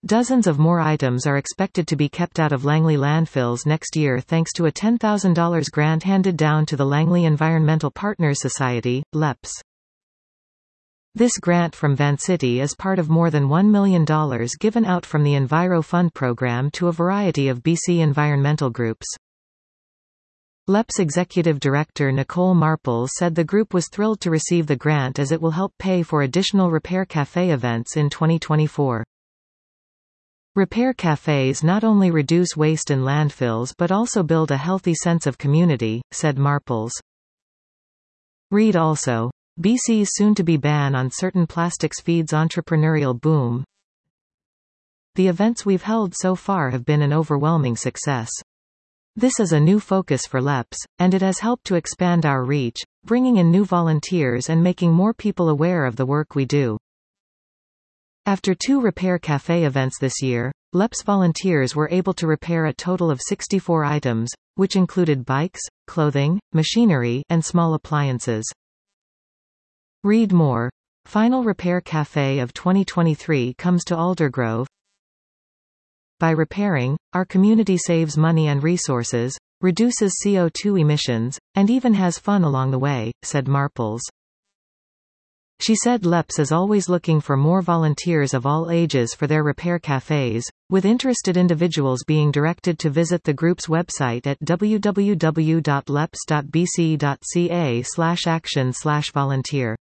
Dozens of more items are expected to be kept out of Langley landfills next year thanks to a $10,000 grant handed down to the Langley Environmental Partners Society, LEPS. This grant from Vancity is part of more than $1 million given out from the Enviro Fund program to a variety of BC environmental groups. LEPS Executive Director Nicole Marples said the group was thrilled to receive the grant as it will help pay for additional Repair Café events in 2024. Repair cafes not only reduce waste in landfills but also build a healthy sense of community, said Marples. Read also. BC's soon-to-be ban on certain plastics feeds entrepreneurial boom. The events we've held so far have been an overwhelming success. This is a new focus for LEPS, and it has helped to expand our reach, bringing in new volunteers and making more people aware of the work we do. After 2 Repair Café events this year, LEPS volunteers were able to repair a total of 64 items, which included bikes, clothing, machinery, and small appliances. Read more. Final Repair Café of 2023 comes to Aldergrove. By repairing, our community saves money and resources, reduces CO2 emissions, and even has fun along the way, said Marples. She said LEPS is always looking for more volunteers of all ages for their repair cafes, with interested individuals being directed to visit the group's website at www.leps.bc.ca/action/volunteer.